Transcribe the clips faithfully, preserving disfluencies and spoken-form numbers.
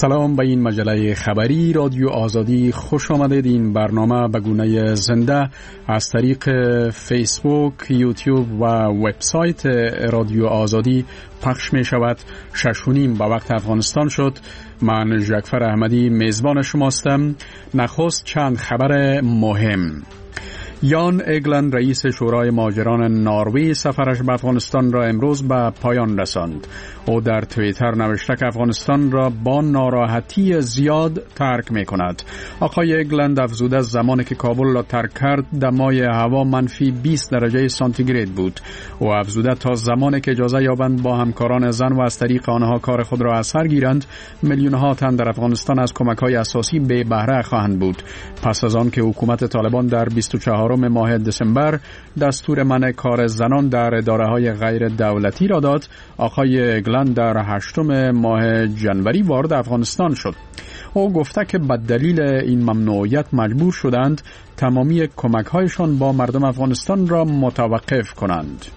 سلام به این مجله خبری رادیو آزادی، خوش آمدید. این برنامه به گونه زنده از طریق فیسبوک، یوتیوب و وبسایت رادیو آزادی پخش می شود. شش و نیم به وقت افغانستان شد. من جعفر احمدی میزبان شماستم. نخست چند خبر مهم. یان ایگلند رئیس شورای مهاجران نروژ سفرش به افغانستان را امروز به پایان رساند. او در توییتر نوشته که افغانستان را با ناراحتی زیاد ترک می کند. آقای ایگلند افزوده زمانی که کابل را ترک کرد دمای هوا منفی بیست درجه سانتیگراد بود. او افزوده تا زمانی که اجازه یابند با همکاران زن و از طریق آنها کار خود را از سر گیرند، میلیون ها تن در افغانستان از کمک‌های اساسی بی بهره خواهند بود. پس از آن که حکومت طالبان در بیست و چهارم ماه دسامبر دستور منع کار زنان در اداره‌های غیر دولتی را داد، آقای ایگلند در هشتم ماه جنوری وارد افغانستان شد. او گفته که به دلیل این ممنوعیت مجبور شدند تمامی کمک‌هایشان با مردم افغانستان را متوقف کنند.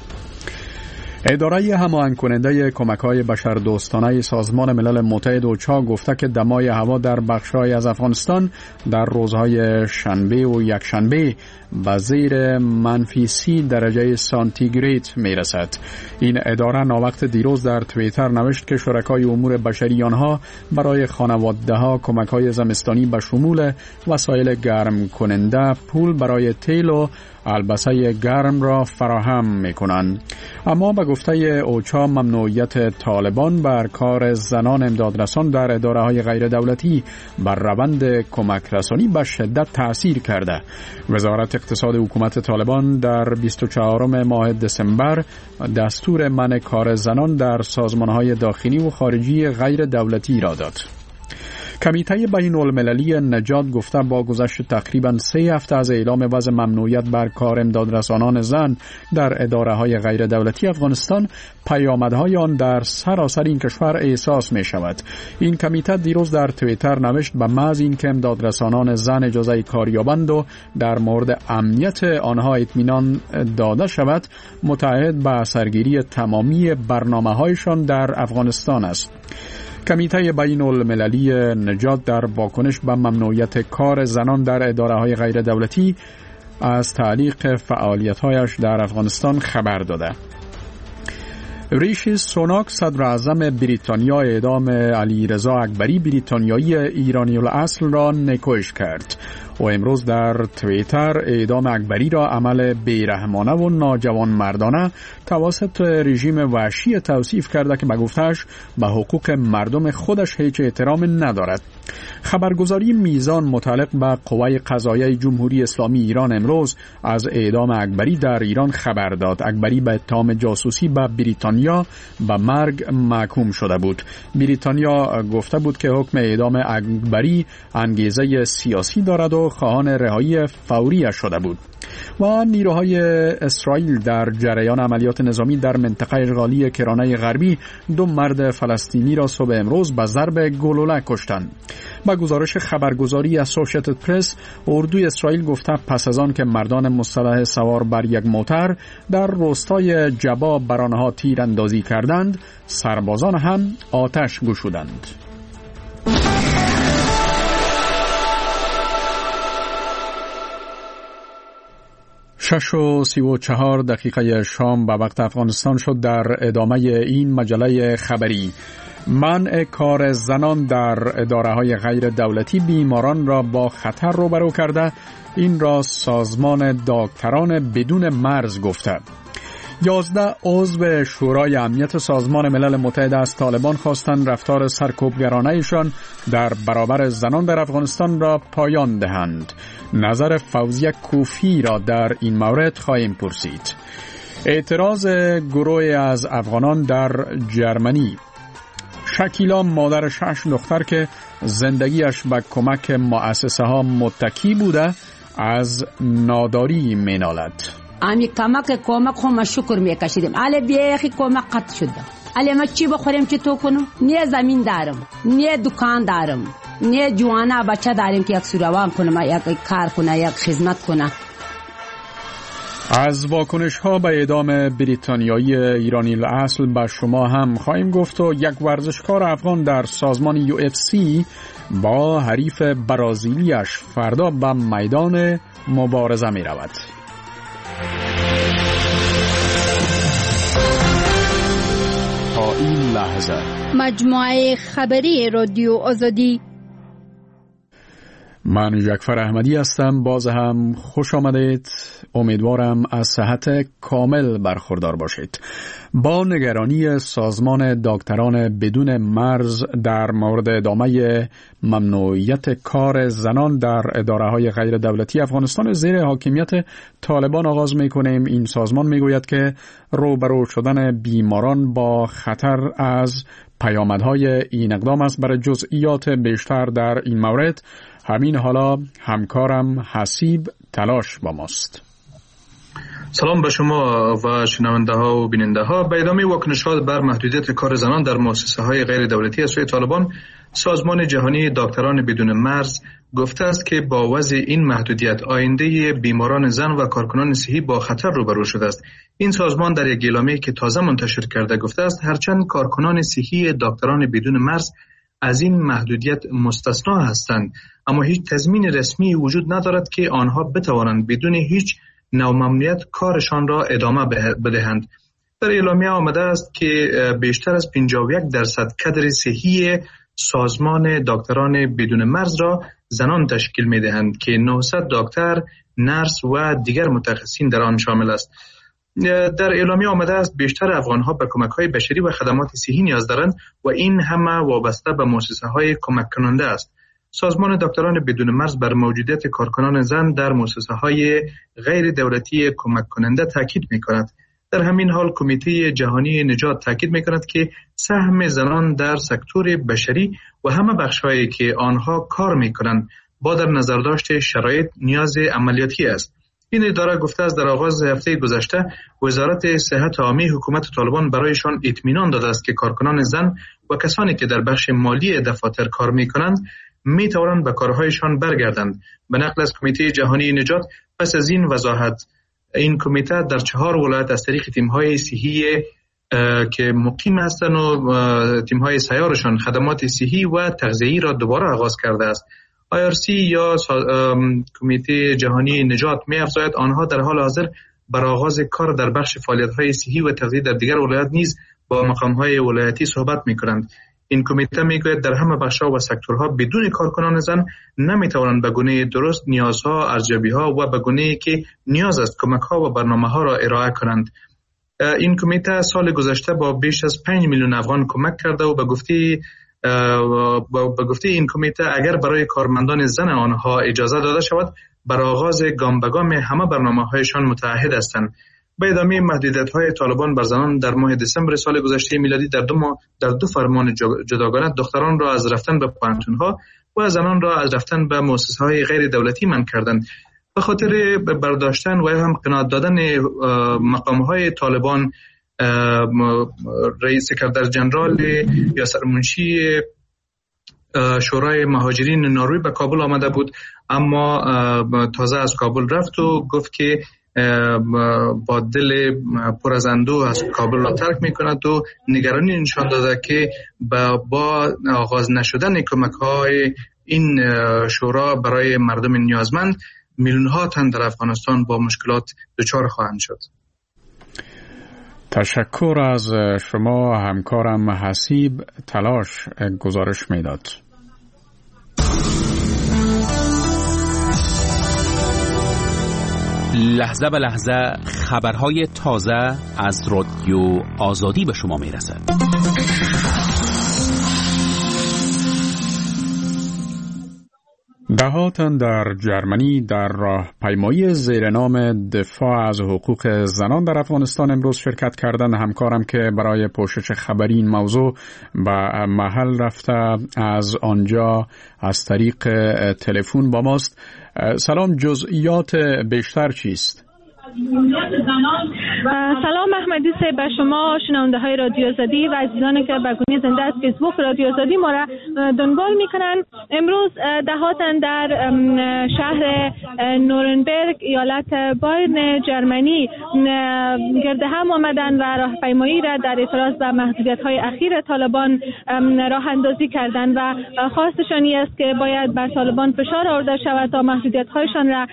اداره هماهنگ کننده کمک‌های بشردوستانه سازمان ملل متحد اوچا گفته که دمای هوا در بخش‌های از افغانستان در روزهای شنبه و یکشنبه به زیر منفی سی درجه سانتیگراد میرسد. این اداره ناوقت دیروز در توییتر نوشت که شرکای امور بشری آنها برای خانواده‌ها کمک‌های زمستانی به شمول وسایل گرم کننده، پول برای تیل و البسه گرم را فراهم می‌کنند. اما به گفته اوچا ممنوعیت طالبان بر کار زنان امدادرسان در اداره‌های غیر دولتی بر روند کمک رسانی به شدت تأثیر کرده. وزارت اقتصاد حکومت طالبان در بیست و چهارم ماه دسامبر دستور منع کار زنان در سازمان‌های داخلی و خارجی غیر دولتی را داد. کمیته بین المللی نجات گفته با گذشت تقریباً سه هفته از اعلام وضع ممنوعیت بر کار امدادرسانان زن در اداره‌های غیر دولتی افغانستان، پیامدهای آن در سراسر این کشور احساس می شود. این کمیته دیروز در توییتر نوشت به محض اینکه امدادرسانان زن اجازه کار یابند و در مورد امنیت آنها اطمینان داده شود، متعهد به سرگیری تمامی برنامه‌هایشان در افغانستان است. کمیته بین المللی نجات در واکنش به ممنوعیت کار زنان در اداره‌های غیر دولتی از تعلیق فعالیت‌هایش در افغانستان خبر داده. ریشی سوناک صدر اعظم بریتانیا اعدام علیرضا اکبری بریتانیایی ایرانی الاصل را نیکویش کرد. و امروز در توییتر اعدام اکبری را عمل بیرحمانه و ناجوانمردانه توسط رژیم وحشی توصیف کرده که به گفته‌اش به حقوق مردم خودش هیچ احترام ندارد. خبرگزاری میزان متعلق به قوه قضاییه جمهوری اسلامی ایران امروز از اعدام اکبری در ایران خبر داد. اکبری به اتهام جاسوسی به بریتانیا به مرگ محکوم شده بود. بریتانیا گفته بود که حکم اعدام اکبری انگیزه سیاسی دارد و خواهان رهایی فوری شده بود. و نیروهای اسرائیل در جریان عملیات نظامی در منطقه اشغالی کرانه غربی دو مرد فلسطینی را صبح امروز به ضرب گلوله کشتند. با گزارش خبرگزاری اسوسییتد پرس، اردوی اسرائیل گفته پس از آن که مردان مسلح سوار بر یک موتر در روستای جبا بر آنها تیراندازی کردند، سربازان هم آتش گشودند. شش و سی و چهار دقیقه شام به وقت افغانستان شد. در ادامه این مجله خبری، منع کار زنان در اداره‌های غیر دولتی بیماران را با خطر روبرو کرده. این را سازمان دکتران بدون مرز گفته. یازده عضو شورای امنیت سازمان ملل متحد از طالبان خواستند رفتار سرکوبگرانه‌شان در برابر زنان در افغانستان را پایان دهند. نظر فوزیه کوفی را در این مورد خواهیم پرسید. اعتراض گروه از افغانان در جرمنی. شکیلا مادر شش دختر که زندگیش به کمک مؤسسه ها متکی بوده از ناداری مینالد. امی کمک کمک خو شکر میکشیدیم. علی بیخی کمک قطع شده. علی ما چی بخوریم چی تو کنم؟ نه زمین دارم، نه دکان دارم، نه جوانا بچه داریم که یک سوروان کنم، یک کار کنه، یک خدمت کنه. از واکنش ها به اعدام بریتانیایی ایرانی الاصل به شما هم خواهیم گفت و یک ورزشکار افغان در سازمان یو اف سی با حریف برازیلیش فردا به میدان مبارزه می رود. تا این لحظه مجموعه خبری رادیو آزادی. من جعفر احمدی هستم. باز هم خوش آمدید. امیدوارم از صحت کامل برخوردار باشید. با نگرانی سازمان دکتران بدون مرز در مورد ادامه ممنوعیت کار زنان در اداره‌های غیر دولتی افغانستان زیر حاکمیت طالبان آغاز می‌کنیم. این سازمان می‌گوید که روبرو شدن بیماران با خطر از پیامدهای این اقدام است. برای جزئیات بیشتر در این مورد همین حالا همکارم حسیب تلاش با ماست. سلام به شما و شنونده ها و بیننده ها. به ادامه واکنشات بر محدودیت کار زنان در مؤسسه های غیر دولتی از سوی طالبان، سازمان جهانی دکتران بدون مرز گفته است که با وضع این محدودیت آینده بیماران زن و کارکنان صحی با خطر روبرو شده است. این سازمان در یک اعلامیه که تازه منتشر کرده گفته است هرچند کارکنان صحی دکتران بدون مرز از این محدودیت مستثنا هستند، اما هیچ تضمین رسمی وجود ندارد که آنها بتوانند بدون هیچ نوع ممنوعیت کارشان را ادامه بدهند. در اعلامیه آمده است که بیشتر از پنجاه و یک درصد کادر صحی سازمان دکتران بدون مرز را زنان تشکیل می دهند که نهصد دکتر، نرس و دیگر متخصصین در آن شامل است. در اعلامیه آمده است بیشتر افغانها به کمک‌های بشری و خدمات صحی نیاز دارند و این همه وابسته به مؤسسه‌های کمک کننده است. سازمان دکتران بدون مرز بر موجودیت کارکنان زن در مؤسسه‌های غیر دولتی کمک کننده تاکید می‌کند. در همین حال کمیته جهانی نجات تاکید می‌کند که سهم زنان در سکتور بشری و همه بخش‌هایی که آنها کار می‌کنند با در نظر داشت شرایط نیاز عملیاتی است. این اداره گفته است در آغاز هفته گذشته وزارت صحت عامه حکومت طالبان برایشان اطمینان داده است که کارکنان زن و کسانی که در بخش مالی دفاتر کار می‌کنند می توانند به کارهایشان برگردند. به نقل از کمیته جهانی نجات، پس از این وضاحت، این کمیته در چهار ولایت از طریق تیم‌های صحی که مقیم هستند و تیم‌های سیارشان خدمات صحی و تغذیه‌ای را دوباره آغاز کرده است. آی آر سی یا کمیته جهانی نجات می افزاید آنها در حال حاضر بر آغاز کار در بخش فعالیت‌های صحی و تغذیه در دیگر ولایت نیز با مقام‌های ولایتی صحبت می‌کنند. این کمیته میگوید در همه بخش‌ها و سکتورها بدون کارکنان زن نمیتوانند به گونه درست نیازها، ارزیابی‌ها و به گونه‌ای که نیاز است کمک‌ها و برنامه‌ها را ارائه کنند. این کمیته سال گذشته با بیش از پنج میلیون افغان کمک کرده و به گفته به گفته این کمیته اگر برای کارمندان زن آنها اجازه داده شود بر آغاز گام به گام همه برنامه‌هایشان متعهد هستند. به ادامه محدودیت‌های طالبان بر زنان در ماه دسامبر سال گذشته میلادی در دو ماه در دو فرمان جداگانه دختران را از رفتن به پانتون‌ها و زنان را از رفتن به مؤسسه‌های غیر دولتی منع کردند. به خاطر برداشتن و هم قناعت دادن مقام‌های طالبان، رئیس سکرتر ژنرال یا سرمنشی شورای مهاجرین نروژ به کابل آمده بود، اما تازه از کابل رفت و گفت که با دل پر از اندوه از کابل را ترک می کند و نگرانی نشان داده که با آغاز نشدن کمک‌های این شورا برای مردم نیازمند میلیون‌ها تن در افغانستان با مشکلات دچار خواهند شد. تشکر از شما همکارم حسیب تلاش گزارش میداد. لحظه به لحظه خبرهای تازه از رادیو آزادی به شما میرسد. ده ها تن در جرمنی در راهپیمایی زیر نام دفاع از حقوق زنان در افغانستان امروز شرکت کردند. همکارم که برای پوشش خبری این موضوع به محل رفته از آنجا از طریق تلفن با ماست. سلام، جزئیات بیشتر چیست؟ سلام محمدی صاحب به شما شنونده های رادیو آزادی و عزیزانی که به گونه زنده از فیسبوک رادیو آزادی ما را دنبال میکنن. امروز دهاتن در شهر نورنبرگ ایالت باین جرمنی گرد هم آمدن و راهپیمایی را در اعتراض به محدودیت های اخیر طالبان راه اندازی کردند و خواستشان است که باید بر طالبان فشار آورده شود تا محدودیت هایشان را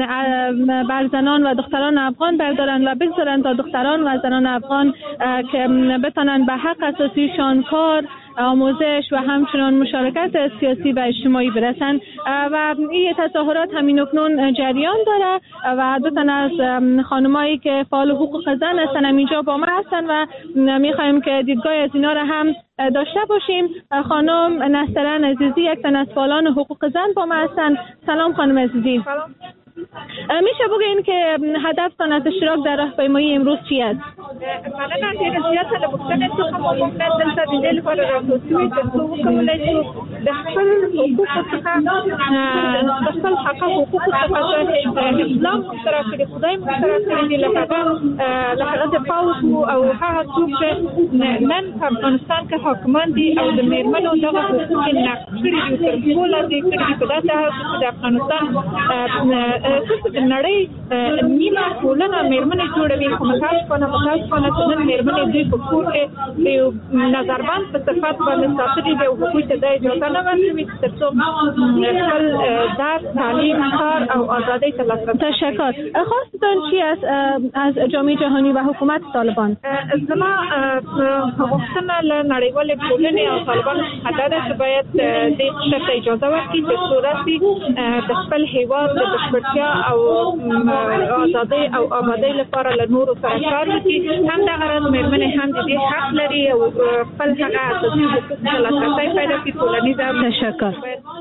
بر زنان و دختران افغان بردارن و بگذارن تا دختران و زنان افغان که بتانن به حق اساسیشان کار، آموزش و همچنان مشارکت سیاسی و اجتماعی برسن و این تظاهرات همین اکنون جریان داره و دو تن از خانمایی که فعال حقوق زن هستن اینجا با ما هستن و میخوایم که دیدگاه از اینا را هم داشته باشیم. خانم نسترن عزیزی یک تن از فعالان حقوق زن با ما هستن. سلام خانم عزیزی. سلام. میشه بگین که هدفتان از اشتراک در راهپیمایی امروز چی است؟ مثلا ډېر زیاته د پوښتنې څخه مو موقعیت دلته د دې لپاره راټول شوي تر څو وکولی شو د خپل حقوقو څخه د خپل حق حقوقو څخه چې اسلام مخترع کړي، خدای مخترع کړي دي، له هغه له هغه دفاع وکړو او هغه څوک چې نن په افغانستان کې حاکمان دي او د میرمنو دغه حقوق یې نقض کړي دي، تر پښو لاندې کړي دي. په داسې حال کې د افغانستان څه د نړۍ نیمه ټولنه میرمنې جوړوي، خو متاسفانه متاسفانه چې نن میرمنې دوی په کور کې د یو نظربند په صفت باندې ساتلي دي او هغوی ته دا اجازه نه ورکوي چې تر څو خپل درس، تعلیم، کار او ازادۍ ترلاسه کړي. تشکر. خواستتان چی است از جامعه جهانی و حکومت طالبان؟ زما غوښتنه له نړیوالې ټولنې او طالبانو څخه دا ده چې باید دې قشر ته اجازه ورکړي تر څو راسي د خپل هېواد د بشپړتیا او آزادۍ او آبادۍ لپاره له نورو سره کار وکړي. همدغه راز میرمنې هم د دې حق لري او خپل هغه اساسي حقوق ته لاسرسی پیدا کړي. ټولنیز تشکر.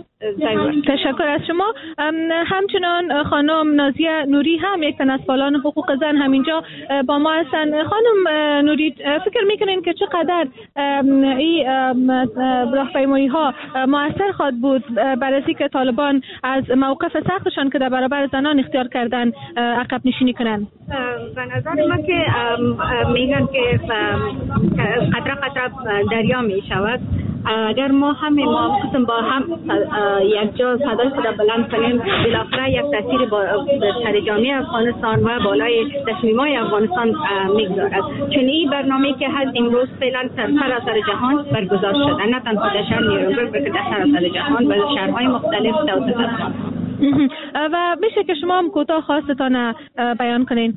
تشکر از شما. همچنان خانم نازیه نوری هم یک تن از فعالان حقوق زن همینجا با ما هستن. خانم نوری، فکر میکنین که چقدر این راهپیمایی ها مؤثر خواهد بود برای اینکه که طالبان از موقف سختشان که در برابر زنان اختیار کردن عقب نشینی کنن؟ به نظر من که میگن که قطره قطره دریا می شود. اگر ما همه ما قسم با هم یک جا صدای خود بلند کنیم، بالاخره یک تاثیر با سر جامعه افغانستان و بالای تصمیم‌های افغانستان میگذارد. چون این برنامه‌ای که هست امروز فعلا در سراسر جهان برگزار شده، نه تنها در شهر نیورنبرگ بلکه در سراسر جهان و شهرهای مختلف توسط افغان. و میشه که شما هم کوتاه خواستتان بیان کنین؟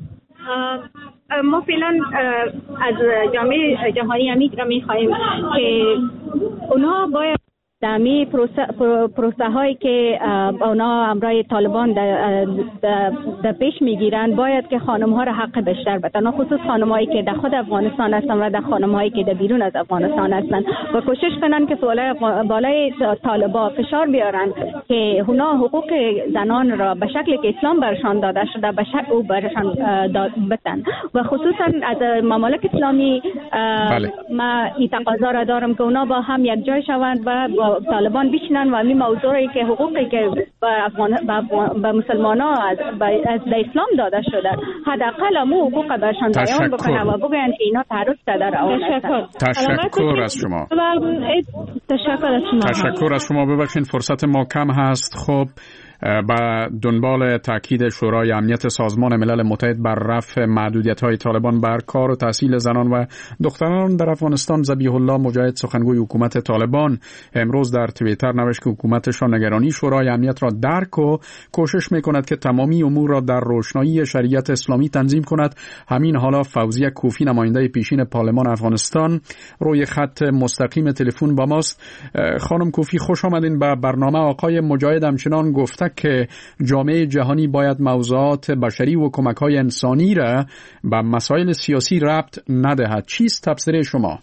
ما فعلا از جامعه جهانی امید را می‌خواهیم که اونها باید دمی پروسه, پروسه هایی که اونا امرای طالبان در, در, در پیش میگیرن باید که خانم ها را حق بیشتر بدن، خصوص خانم هایی که در خود افغانستان هستن و در خانم هایی که در بیرون از افغانستان هستن و کوشش کنن که بالای, بالای طالبا فشار بیارن که اونا حقوق زنان را به شکلی که اسلام برشان داده شده به شکل او برشان بدن و خصوصا از ممالک اسلامی بله. ما این تقاضا را دارم که اونا با هم یک جای شوند و با طالبان بشنن و همین موضوعی که حقوقی که به افغان به مسلمانان از از اسلام داده شده حداقل مو حقوق برشان بیان بکنن و بگن که اینا تعرض داره. تشکر. تشکر از شما. تشکر از شما. تشکر از شما. ببخشید فرصت ما کم هست. خب با دنبال تاکید شورای امنیت سازمان ملل متحد بر رفع محدودیت‌های طالبان بر کار و تحصیل زنان و دختران در افغانستان، ذبیح الله مجاهد سخنگوی حکومت طالبان امروز در توییتر نوشت که حکومتشان نگرانی شورای امنیت را درک و کوشش می‌کند که تمامی امور را در روشنایی شریعت اسلامی تنظیم کند. همین حالا فوزیه کوفی نماینده پیشین پارلمان افغانستان روی خط مستقیم تلفن با ماست. خانم کوفی خوش آمدین به برنامه. آقای مجاهد همچنان گفته که جامعه جهانی باید موضوعات بشری و کمک‌های انسانی را به مسائل سیاسی ربط ندهد. چیست تفسیر شما؟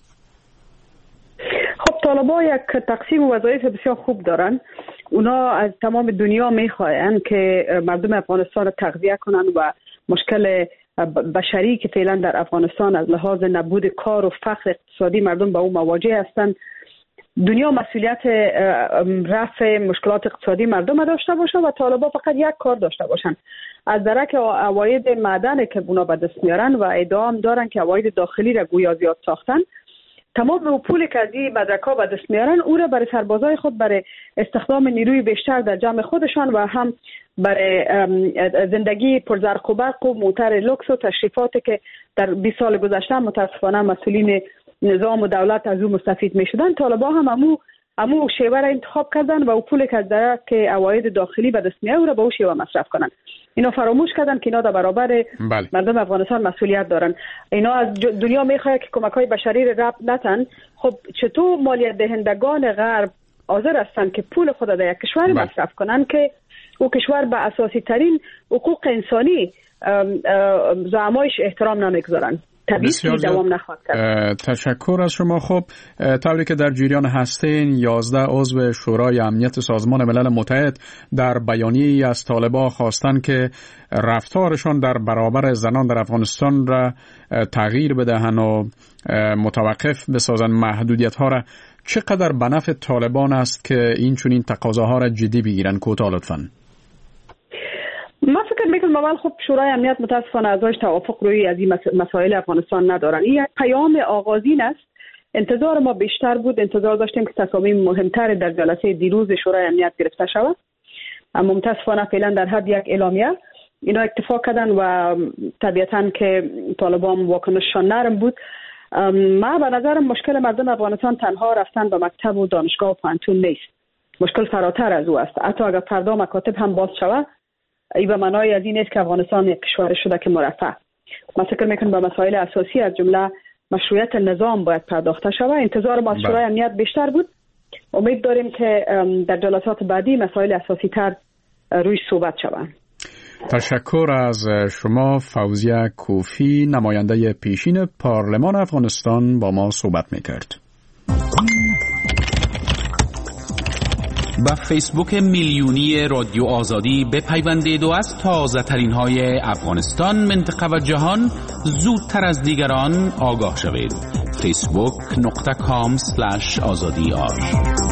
خب طالبان یک تقسیم وظایف بسیار خوب دارن. اونا از تمام دنیا میخواهند که مردم افغانستان را تغذیه کنن و مشکل بشری که فعلا در افغانستان از لحاظ نبود کار و فقر اقتصادی مردم با اون مواجه هستند دنیا مسئولیت رفع مشکلات اقتصادی مردم داشته باشه و طالبان فقط یک کار داشته باشن، از درک عواید معدن که اونا به دست میارن و ادعا دارن که عواید داخلی را گویا زیاد ساختن، تمام او پولی که از این مدرک‌ها به دست میارن او را برای سربازای خود، برای استخدام نیروی بیشتر در جمع خودشان و هم برای زندگی پرزرق و برق و موتر لوکس و تشریفاتی که در بیست سال گذشته متاسفانه مسئولین نظام و دولت از او مستفید می شدن، طالبان هم امو امو شیوه را انتخاب کردن و او پولی که از درک عواید داخلی به دست میاره او را به او شیوه مصرف کنن. اینا فراموش کردن که اینا در برابر بله. مردم افغانستان مسئولیت دارن. اینا از دنیا میخواد که کمک‌های بشری را رفع نتن. خب چطور مالیات دهندگان غرب حاضر هستن که پول خود در یک کشور بله. مصرف کنن که او کشور به اساسی ترین حقوق انسانی زعمایش احترام نمیگذارن؟ بسیار دوام نخواهد کرد. تشکر از شما. خب طوری که در جریان هستین، یازده عضو شورای امنیت سازمان ملل متحد در بیانیه‌ای از طالبان خواستند که رفتارشان در برابر زنان در افغانستان را تغییر بدهند و متوقف بسازند محدودیت‌ها را. چقدر به نفع طالبان است که این چنین تقاضاها را جدی بگیرند؟ کوتاه لطفاً. ما فکر میکنم اول خب شورای امنیت متاسفانه ازش توافق روی از این مسائل افغانستان ندارن. این یک پیام آغازین است. انتظار ما بیشتر بود، انتظار داشتیم که تصامیم مهمتر در جلسه دیروز شورای امنیت گرفته شود، اما متاسفانه فعلا در حد یک اعلامیه اینا اکتفا کردن و طبیعتاً که طالبان واکنششان نرم بود. ما به نظرم مشکل مردم افغانستان تنها رفتن به مکتب و دانشگاه و پانتون نیست، مشکل فراتر از او است. حتی اگر فردا مکاتب هم باز شود، ای به معنای از این است که افغانستان یک کشور شده که مرفه. ما فکر میکنم به مسائل اساسی از جمله مشروعیت نظام باید پرداخته شود. انتظار ما از شورای امنیت بیشتر بود. امید داریم که در جلسات بعدی مسائل اساسی تر روی صحبت شود. تشکر از شما. فوزیه کوفی، نماینده پیشین پارلمان افغانستان، با ما صحبت میکرد. با فیسبوک میلیونی رادیو آزادی بپیوندید و از تازه ترین های افغانستان، منطقه و جهان زودتر از دیگران آگاه شوید. فیسبوک نقطه کام سلش آزادی آر.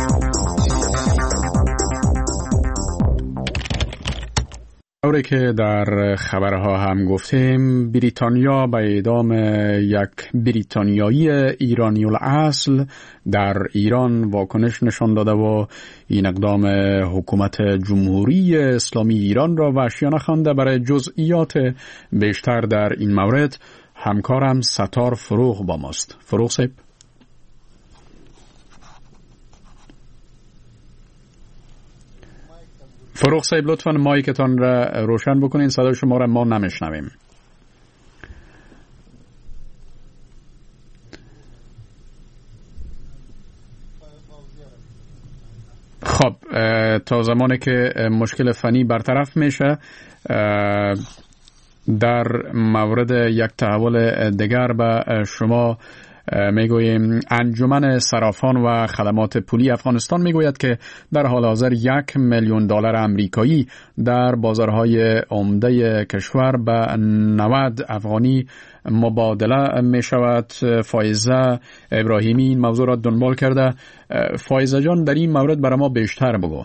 طوری که در خبرها هم گفتیم، بریتانیا به اعدام یک بریتانیایی ایرانی الاصل در ایران واکنش نشان داده و این اقدام حکومت جمهوری اسلامی ایران را وحشیانه خوانده. برای جزئیات بیشتر در این مورد همکارم ستار فروغ با ماست. فروغ صاحب. فروغ صاحب لطفاً مایکتان را روشن بکنین، صدای شما را ما نمیشنویم. خب تا زمانی که مشکل فنی برطرف میشه، در مورد یک تحول دیگر به شما میگوییم. انجمن صرافان و خدمات پولی افغانستان میگوید که در حال حاضر یک میلیون دلار آمریکایی در بازارهای عمده کشور به نود افغانی مبادله می شود. فایزه ابراهیمی این موضوع را دنبال کرده. فایزه جان، در این مورد برای ما بیشتر بگو.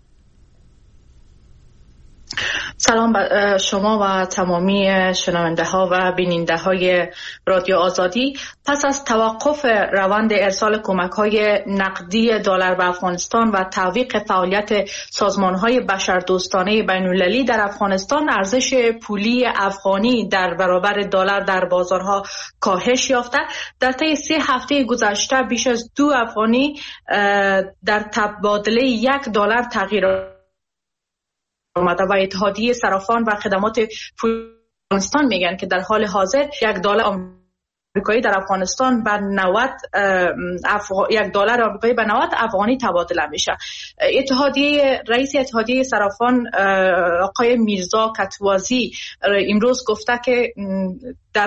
سلام به شما و تمامی شنونده ها و بیننده های رادیو آزادی. پس از توقف روند ارسال کمک های نقدی دلار به افغانستان و تعویق فعالیت سازمان های بشردوستانه بین المللی در افغانستان، ارزش پولی افغانی در برابر دلار در بازارها کاهش یافته. در طی سه هفته گذشته بیش از دو افغانی در تبادله یک دلار تغییر آمده و اتحادیه صرافان و خدمات پولی افغانستان میگن که در حال حاضر یک دلار آمریکایی در افغانستان به نود افغ... یک دلار آمریکایی به نود افغانی تبادله میشه. اتحادیه رئیس اتحادیه صرافان آقای میرزا کتوازی امروز گفته که در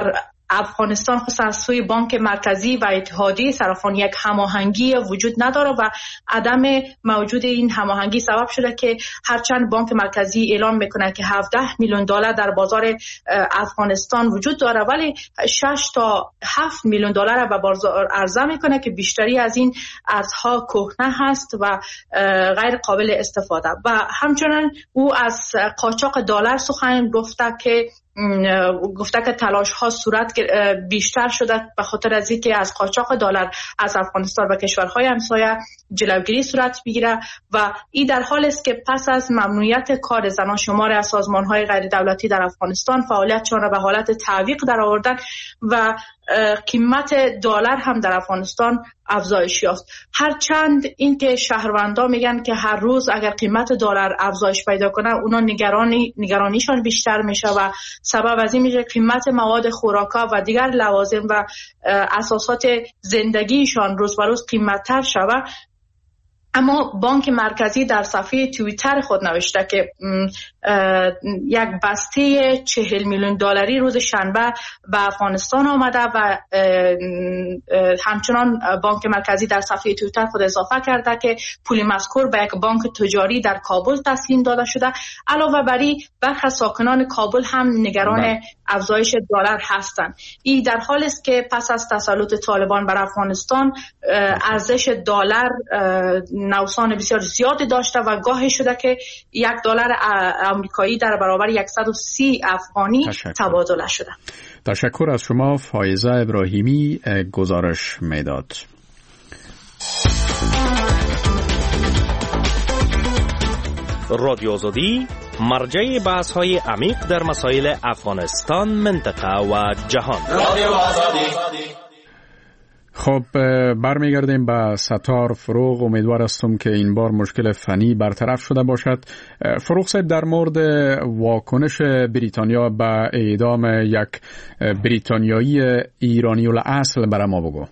افغانستان خصوصا از سوی بانک مرکزی و اتحادیه صرافان یک هماهنگی وجود نداره و عدم موجود این هماهنگی سبب شده که هرچند بانک مرکزی اعلام میکنه که هفده میلیون دلار در بازار افغانستان وجود داره ولی شش تا هفت میلیون دلار به بازار عرضه میکنه که بیشتری از این ارزها کهنه هست و غیر قابل استفاده. و همچنین او از قاچاق دلار سخن گفته که گفته که تلاش ها صورت بیشتر شده به خاطر از اینکه از قاچاق دلار از افغانستان و کشورهای همسایه جلوگیری صورت بگیره و این در حال است که پس از ممنوعیت کار زنان شمار از سازمان‌های غیر دولتی در افغانستان فعالیتشان را به حالت تعویق درآوردن و قیمت دلار هم در افغانستان افزایش یافت. هرچند اینکه شهروندان میگن که هر روز اگر قیمت دلار افزایش پیدا کنه اونا نگرانی نگرانیشان بیشتر میشه و سبب از این میشه قیمت مواد خوراکا و دیگر لوازم و اساسات زندگیشان روز به روز قیمت‌تر شود. اما بانک مرکزی در صفحه توییتر خود نوشته که یک بسته چهل میلیون دلاری روز شنبه به افغانستان آمده و همچنان بانک مرکزی در صفحه توییتر خود اضافه کرده که پول مذکور به یک بانک تجاری در کابل تسلیم داده شده. علاوه بر این برخی ساکنان کابل هم نگران افزایش دلار هستند. این در حالی است که پس از تسلط طالبان بر افغانستان ارزش دلار نوسان بسیار زیادی داشته و گاهی شده که یک دلار آمریکایی در برابر صد و سی افغانی تبادله شده. تشکر از شما فایزه ابراهیمی گزارش میداد. رادیو آزادی مرجع بحث های عمیق در مسائل افغانستان، منطقه و جهان. رادیو آزادی. خب برمیگردیم به ستار فروغ. امیدوار هستم که این بار مشکل فنی برطرف شده باشد. فروغ صاحب، در مورد واکنش بریتانیا به اعدام یک بریتانیایی ایرانی الاصل برای ما بگو.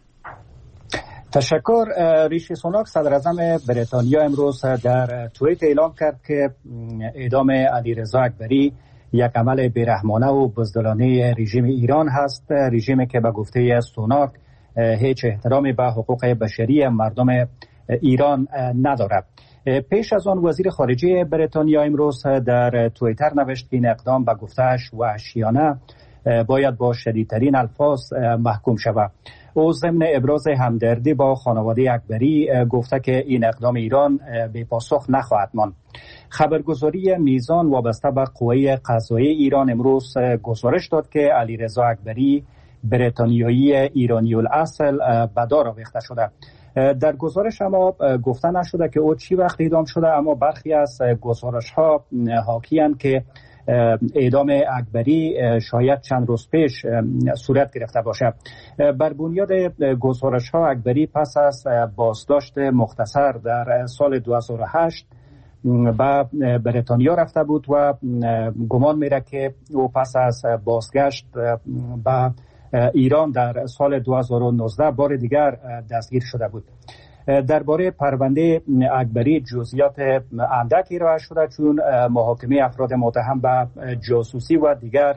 تشکر. ریشی سوناک صدر اعظم بریتانیا امروز در توییت اعلام کرد که اعدام علیرضا اکبری یک عمل بیرحمانه و بزدلانه رژیم ایران هست، رژیمی که به گفته سوناک هیچ احترامی به حقوق بشری مردم ایران ندارد. پیش از آن وزیر خارجه بریتانیا امروز در توییتر نوشت که این اقدام به گفته‌اش وحشیانه باید با شدیدترین الفاظ محکوم شود. او ضمن ابراز همدردی با خانواده اکبری گفته که این اقدام ایران بی پاسخ نخواهد ماند. خبرگزاری میزان وابسته به قوه قضاییه ایران امروز گزارش داد که علیرضا اکبری بریتانیایی ایرانی الاصل به دار آویخته شده. در گزارش اما گفته نشده که او چی وقت اعدام شده، اما برخی از گزارش ها حاکی‌اند که اعدام اکبری شاید چند روز پیش صورت گرفته باشد. بر بنیاد گزارش ها اکبری پس از بازداشت مختصر در سال دو هزار و هشت به بریتانیا رفته بود و گمان میره که او پس از بازگشت به ایران در سال دو هزار و نوزده بار دیگر دستگیر شده بود. درباره پرونده اکبری جزئیات اندکی ارائه شده، چون محاکمه افراد متهم به جاسوسی و دیگر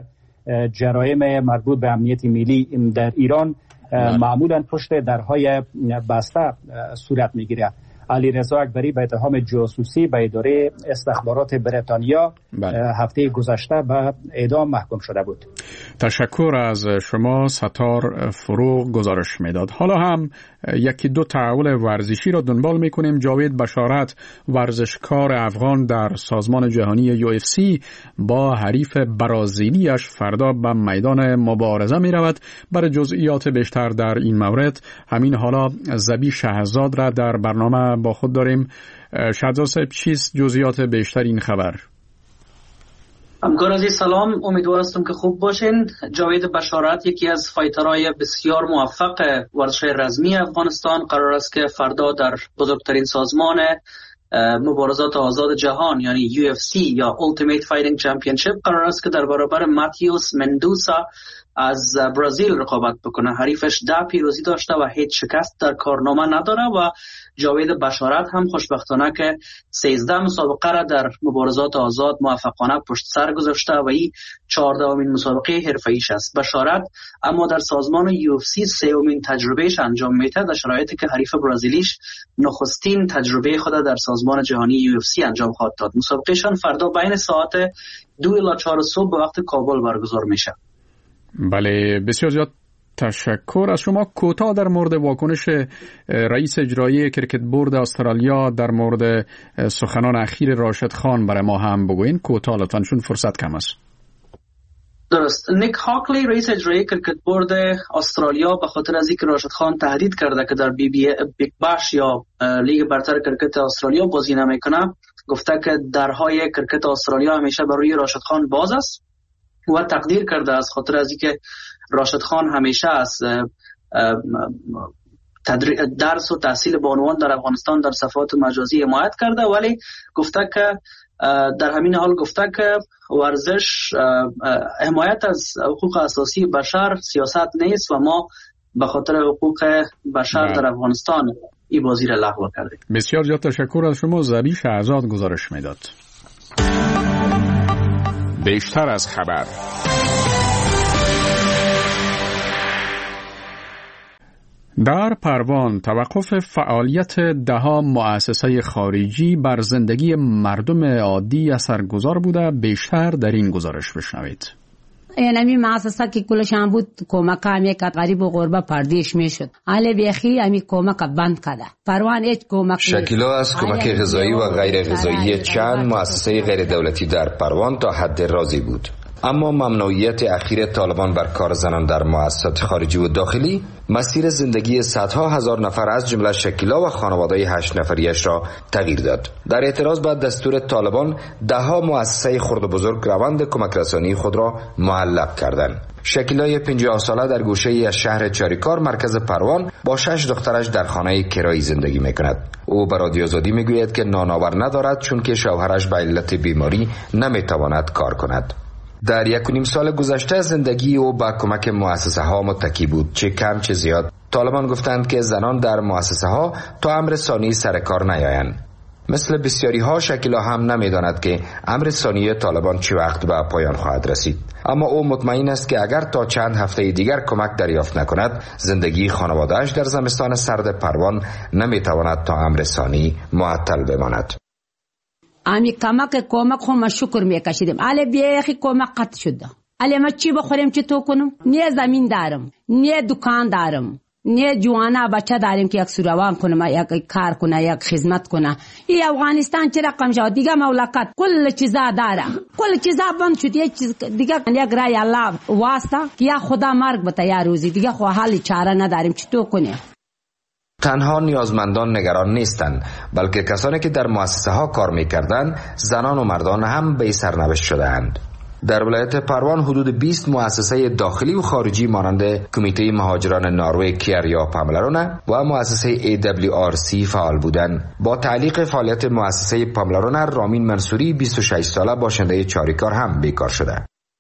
جرایم مربوط به امنیت ملی در ایران معمولا پشت درهای بسته صورت میگیره. علیرضا اکبری به اتهام جاسوسی به اداره استخبارات بریتانیا بله. هفته گذشته به اعدام محکوم شده بود. تشکر از شما ستار فروغ گزارش میداد. حالا هم یکی دو تحول ورزشی را دنبال میکنیم. جاوید بشارت ورزشکار افغان در سازمان جهانی یو اف سی با حریف برازیلیش فردا به میدان مبارزه میرود. برای جزئیات بیشتر در این مورد همین حالا زبی شهزاد را در برنامه با خود داریم. شهزاد صاحب، چیست جزئیات بیشتر این خبر؟ همکار عزیز سلام، امیدوار هستم که خوب باشین. جاوید بشارت یکی از فایترهای بسیار موفق ورزش رزمی افغانستان قرار است که فردا در بزرگترین سازمان مبارزات آزاد جهان یعنی یو اف سی یا Ultimate Fighting Championship قرار است که در برابر ماتیوس مندوسا از برزیل رقابت بکنه. حریفش ده پیروزی داشته و هیچ شکست در کارنامه نداره و جاوید بشارت هم خوشبختانه که سیزده مسابقه را در مبارزات آزاد موفقانه پشت سر گذاشته و این چهاردهمین مسابقه حرفه‌ایش است. بشارت اما در سازمان یو اف سی سومین تجربهش انجام میده در شرایطی که حریف برزیلیش نخستین تجربه خود در سازمان جهانی یو اف سی انجام خواهد داد. مسابقهشان فردا بین ساعت دو الی چهار صبح به وقت کابل برگزار میشه. بله، بسیار زیاد تشکر از شما. کوتاه در مورد واکنش رئیس اجرایی کرکت بورد استرالیا در مورد سخنان اخیر راشد خان برای ما هم بگوین. کوتاه لطفاً، چون فرصت کم است. درست. نیک هاکلی رئیس اجرایی کرکت بورد استرالیا به خاطر از اینکه راشد خان تهدید کرده که در بی بی بیگ باش یا لیگ برتر کرکت استرالیا بازی نمیکنه، گفته که درهای کرکت استرالیا همیشه برای راشد خان باز است و تقدیر کرده از خاطر از اینکه راشد خان همیشه از درس و تحصیل بانوان در افغانستان در صفحات مجازی حمایت کرده، ولی گفته که در همین حال گفته که ورزش حمایت از حقوق اساسی بشر سیاست نیست و ما به خاطر حقوق بشر در افغانستان این بازی را لغو کردیم. بسیار زیاد تشکر از شما. زبی شهزاد گزارش میداد. بیشتر از خبر. در پروان توقف فعالیت دهها مؤسسه خارجی بر زندگی مردم عادی اثرگذار بوده. بیشتر در این گزارش بشنوید. اینمی مؤسسه که کلشان بود کمک همی که غریب و غربه پردیش میشد. حالا بیخی همی کمک بند کرده. پروان هیچ کمک شکیلا از کمک غذایی و غیر غذایی چند مؤسسه غیر دولتی در پروان تا حد راضی بود. اما ممنوعیت اخیر طالبان بر کار زنان در مؤسسات خارجی و داخلی مسیر زندگی صدها هزار نفر از جمله شکیلا و خانواده هشت نفریش را تغییر داد. در اعتراض به دستور طالبان دهها مؤسسه خرد و بزرگ روند کمک رسانی خود را معلق کردند. شکیلای پنجاه ساله در گوشه از شهر چاریکار مرکز پروان با شش دخترش در خانه کرایی زندگی میکند. او به رادیو آزادی میگوید که نانآور ندارد چون که شوهرش به علت بیماری نمیتواند کار کند. در یک و نیم سال گذشته زندگی او با کمک مؤسسه ها متکی بود. چه کم چه زیاد طالبان گفتند که زنان در مؤسسه ها تا امر ثانی سر کار نیایند. مثل بسیاری ها شکیلا هم نمیداند که امر ثانی طالبان چه وقت به پایان خواهد رسید. اما او مطمئن است که اگر تا چند هفته دیگر کمک دریافت نکند زندگی خانواده‌اش در زمستان سرد پروان نمیتواند تا امر ثانی معطل بماند. امی کمک کمک خو شکر میکشیدیم. اله بیخی کمک قطع شد. اله ما چی بخوریم چی تو کنم؟ نه زمین دارم، نه دکان دارم، نه جوانا بچه داریم که یک سوروان کنم، یک کار کنه، یک خدمت کنه. این افغانستان چه رقم شد دیگه؟ مملکت کل چیزا داره، کل چیزا بند شد. یک چیز دیگه یک رای الله واسطه که یا خدا مرگ بده یا روزی دیگه خو حالی چاره نداریم چی تو کنیم. تنها نیازمندان نگران نیستند، بلکه کسانی که در مؤسسه ها کار می‌کردند زنان و مردان هم به سرنوشت شده‌اند. در ولایت پروان حدود بیست مؤسسه داخلی و خارجی مانند کمیته مهاجران نروژ کیر یا پاملرونه و مؤسسه ای دبلیو آر سی فعال بودند. با تعلیق فعالیت مؤسسه پاملرونه رامین منصوری بیست و شش ساله باشنده چاریکار هم بیکار شده.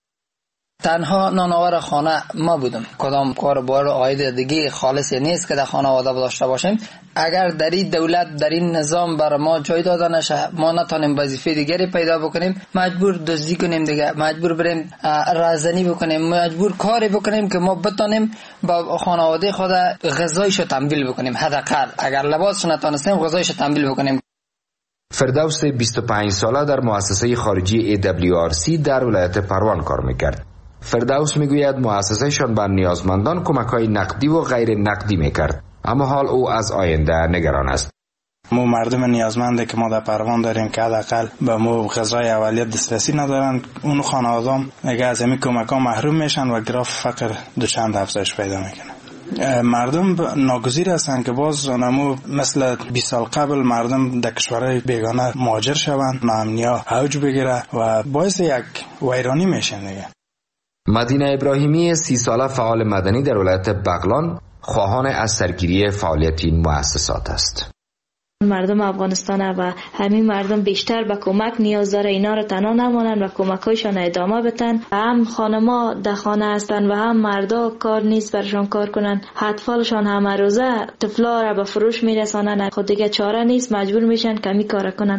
تنها نانآور خانه ما بودم. کدام کار بار عاید دیگه خالصی نیست که در خانواده داشته باشیم. اگر در این دولت در این نظام بر ما جای داده نشه، ما نتونیم وظیفه دیگری پیدا بکنیم، مجبور دزدی کنیم دیگه، مجبور بریم رازنی بکنیم، مجبور کاری بکنیم که ما بتونیم با خانواده خود غذایشو تمویل بکنیم. حداقل اگر لباسش نتونستیم غذایشو تمویل بکنیم. فردوس بیست و پنج ساله در مؤسسه خارجی ای دبلیو آر سی در ولایت پروان کار میکرد. فردوس میگوید مؤسسهشان به نیازمندان کمک‌های نقدی و غیر نقدی میکرد، اما حال او از آینده نگران است. ما مردم نیازمنده که ما در پروان داریم که حداقل به ما غذای اولیت دسترسی ندارن، اون خانواده‌ام دیگه از همین کمک‌ها محروم میشن و گراف فقر دو چند افزایش پیدا میکنه. مردم ناگزیر هستند که باز نمو مثل بیست سال قبل مردم در کشورهای بیگانه مهاجر شوند، ناامنی‌ها اوج بگیره و باعث یک ویرانی میشن دیگه. مدینه ابراهیمی سی ساله فعال مدنی در ولایت بغلان خواهان از سرگیری فعالیت این مؤسسات است. مردم افغانستان و همین مردم بیشتر به کمک نیاز داره. اینا رو تنها نمانن و کمکایشان ادامه بدن. هم خانما در خانه هستن و هم مردا کار نیست برشان کار کنن. اطفالشان همه روزه طفلا را به فروش میرسانن. خود دیگه چاره نیست، مجبور میشن کمی کار کنن.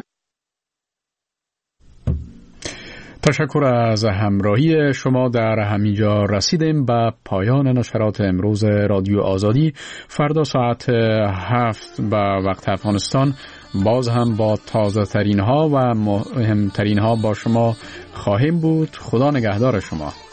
تشکر از همراهی شما. در همینجا رسیدیم به پایان نشرات امروز رادیو آزادی. فردا ساعت هفت به وقت افغانستان باز هم با تازه ترین ها و مهمترین ها با شما خواهیم بود. خدا نگهدار شما.